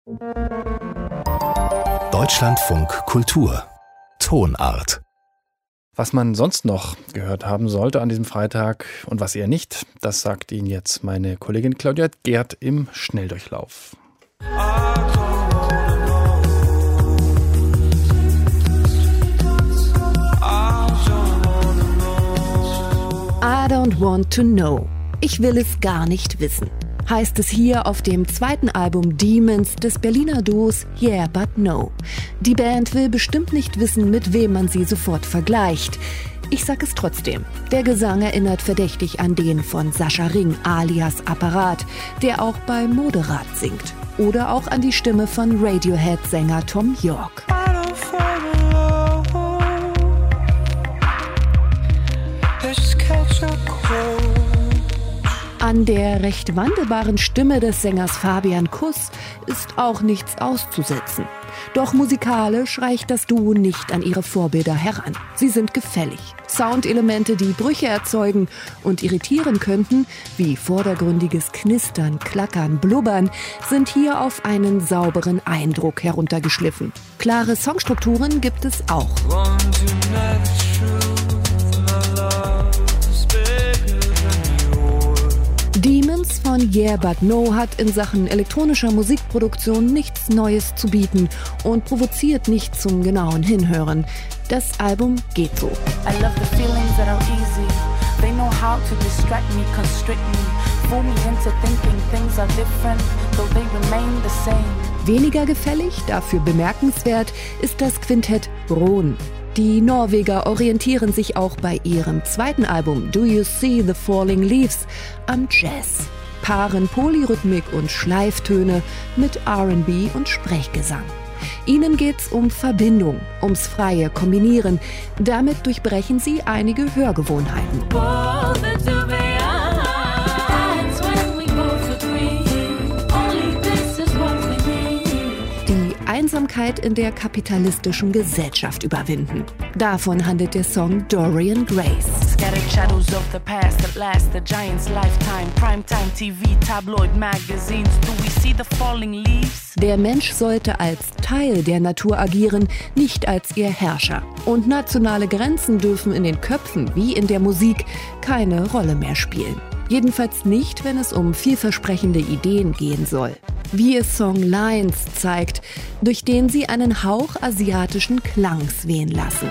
Deutschlandfunk Kultur Tonart. Was man sonst noch gehört haben sollte an diesem Freitag und was eher nicht, das sagt Ihnen jetzt meine Kollegin Claudia Gerd im Schnelldurchlauf. I don't want to know. Ich will es gar nicht wissen. Heißt es hier auf dem zweiten Album Demons des Berliner Duos Yeah But No. Die Band will bestimmt nicht wissen, mit wem man sie sofort vergleicht. Ich sag es trotzdem. Der Gesang erinnert verdächtig an den von Sascha Ring alias Apparat, der auch bei Moderat singt. Oder auch an die Stimme von Radiohead-Sänger Thom Yorke. An der recht wandelbaren Stimme des Sängers Fabian Kuss ist auch nichts auszusetzen. Doch musikalisch reicht das Duo nicht an ihre Vorbilder heran. Sie sind gefällig. Soundelemente, die Brüche erzeugen und irritieren könnten, wie vordergründiges Knistern, Klackern, Blubbern, sind hier auf einen sauberen Eindruck heruntergeschliffen. Klare Songstrukturen gibt es auch. Demons von Yeah But No hat in Sachen elektronischer Musikproduktion nichts Neues zu bieten und provoziert nicht zum genauen Hinhören. Das Album geht so. I love the feelings that are easy. They know how to distract me, constrict me, fool me into thinking things are different, though they remain the same. Weniger gefällig, dafür bemerkenswert, ist das Quintett Brohn. Die Norweger orientieren sich auch bei ihrem zweiten Album Do You See the Falling Leaves am Jazz. Paaren Polyrhythmik und Schleiftöne mit R&B und Sprechgesang. Ihnen geht's um Verbindung, ums freie Kombinieren. Damit durchbrechen sie einige Hörgewohnheiten. Einsamkeit in der kapitalistischen Gesellschaft überwinden. Davon handelt der Song Dorian Grace. Der Mensch sollte als Teil der Natur agieren, nicht als ihr Herrscher. Und nationale Grenzen dürfen in den Köpfen wie in der Musik keine Rolle mehr spielen. Jedenfalls nicht, wenn es um vielversprechende Ideen gehen soll. Wie es Song Lines zeigt, durch den sie einen Hauch asiatischen Klangs wehen lassen.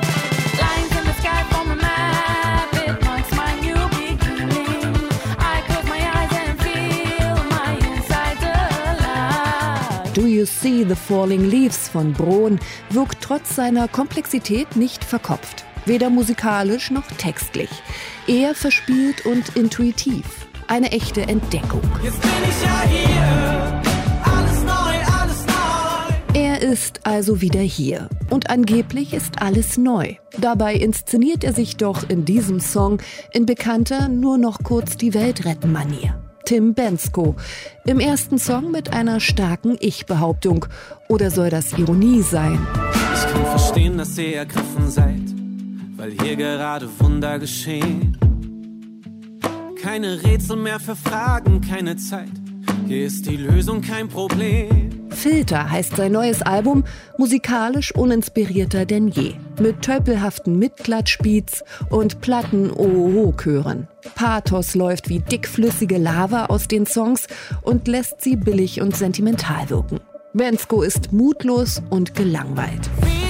Do You See the Falling Leaves von Brohn wirkt trotz seiner Komplexität nicht verkopft. Weder musikalisch noch textlich. Eher verspielt und intuitiv. Eine echte Entdeckung. Jetzt bin ich ja hier. Alles neu, alles neu. Er ist also wieder hier. Und angeblich ist alles neu. Dabei inszeniert er sich doch in diesem Song in bekannter, nur noch kurz die Welt retten Manier. Tim Bendzko. Im ersten Song mit einer starken Ich-Behauptung. Oder soll das Ironie sein? Ich kann verstehen, dass ihr ergriffen seid, weil hier gerade Wunder geschehen. Keine Rätsel mehr für Fragen, keine Zeit. Hier ist die Lösung kein Problem. Filter heißt sein neues Album, musikalisch uninspirierter denn je. Mit tölpelhaften Mitklatschbeats und platten Oho-Chören. Pathos läuft wie dickflüssige Lava aus den Songs und lässt sie billig und sentimental wirken. Bendzko ist mutlos und gelangweilt.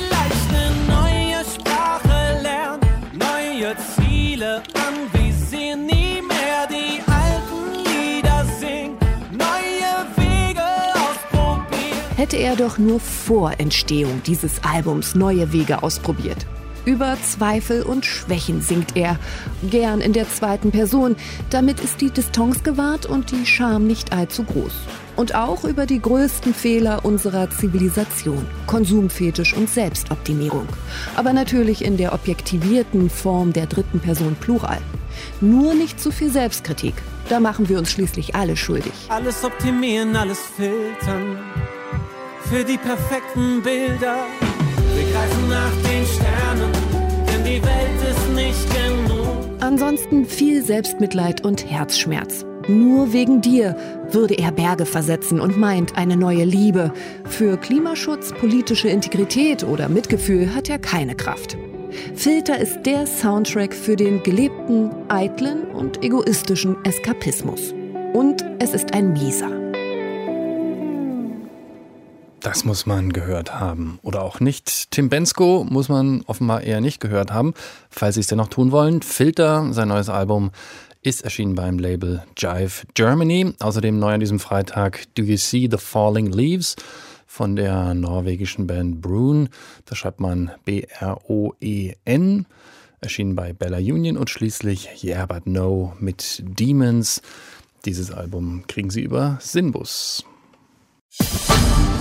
Neue Ziele anvisieren, nie mehr die alten Lieder singen, neue Wege ausprobieren. Hätte er doch nur vor Entstehung dieses Albums neue Wege ausprobiert. Über Zweifel und Schwächen singt er, gern in der zweiten Person. Damit ist die Distanz gewahrt und die Scham nicht allzu groß. Und auch über die größten Fehler unserer Zivilisation, Konsumfetisch und Selbstoptimierung. Aber natürlich in der objektivierten Form der dritten Person Plural. Nur nicht zu viel Selbstkritik, da machen wir uns schließlich alle schuldig. Alles optimieren, alles filtern, für die perfekten Bilder. Wir greifen nach den Sternen, denn die Welt ist nicht genug. Ansonsten viel Selbstmitleid und Herzschmerz. Nur wegen dir würde er Berge versetzen und meint eine neue Liebe. Für Klimaschutz, politische Integrität oder Mitgefühl hat er keine Kraft. Filter ist der Soundtrack für den gelebten, eitlen und egoistischen Eskapismus. Und es ist ein mieser. Das muss man gehört haben. Oder auch nicht. Tim Bendzko muss man offenbar eher nicht gehört haben. Falls Sie es dennoch tun wollen, Filter, sein neues Album, ist erschienen beim Label Jive Germany. Außerdem neu an diesem Freitag Do You See the Falling Leaves von der norwegischen Band Brun. Da schreibt man B-R-O-E-N. Erschienen bei Bella Union und schließlich Yeah But No mit Demons. Dieses Album kriegen Sie über Sinbus.